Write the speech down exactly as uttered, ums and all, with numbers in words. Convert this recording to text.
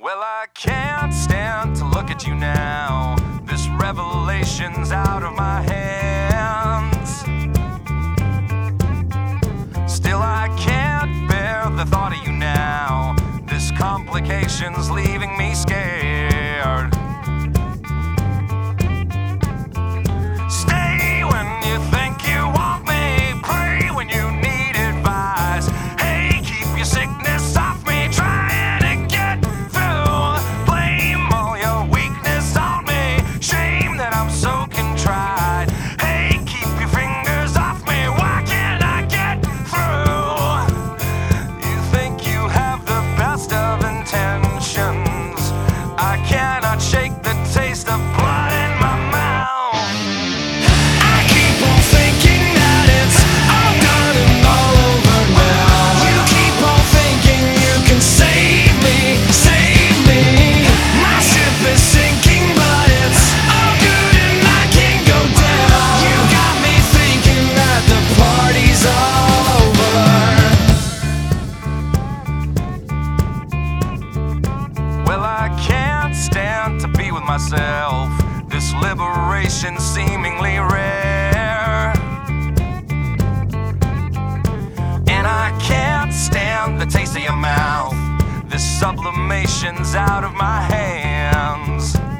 Well, I can't stand to look at you now. This revelation's out of my hands. Still, I can't bear the thought of you now. This complication's leaving me scared. Stay when you think you want me. Pray when you need advice. Hey, keep your sickness off me. Trying to get through. Blame all your weakness on me. Shame that I'm so contrite. Hey, keep your fingers off me. Why can't I get through? You think you have the best of intentions. I cannot shake the taste of blood in my mouth. I keep on thinking that it's all done and all over now. You keep on thinking you can save me, save me. My ship is sinking, but it's all good and I can't go down. You got me thinking that the party's all over. Well, I can't stand to be with myself. This liberation seemingly rare. And I can't stand the taste of your mouth. This sublimation's out of my hands.